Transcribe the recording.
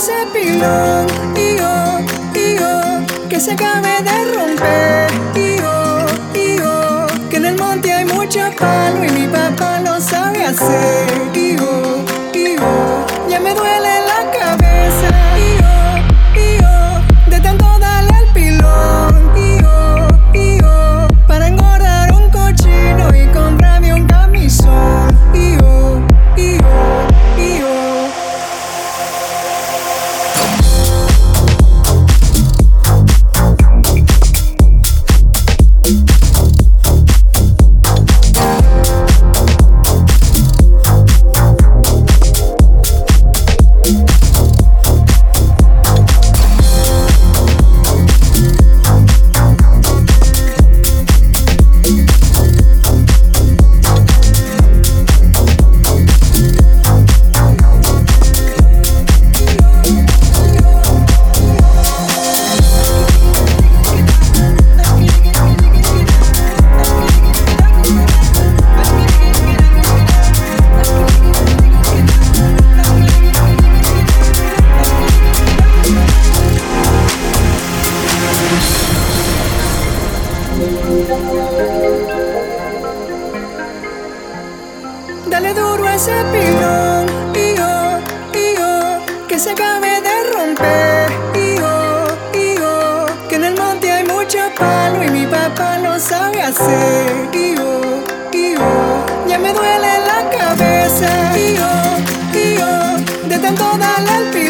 ese pilón, que se acabe de romper, que en el monte hay mucho palo y mi papá lo sabe hacer, ya me duele la cabeza, de tanto darle al pilón, para engordar un cochino y comprarme un camisón, dale duro a ese pilón, que se acabe de romper, que en el monte hay mucho palo y mi papá lo sabe hacer, ya me duele la cabeza, de tanto darle al pilón.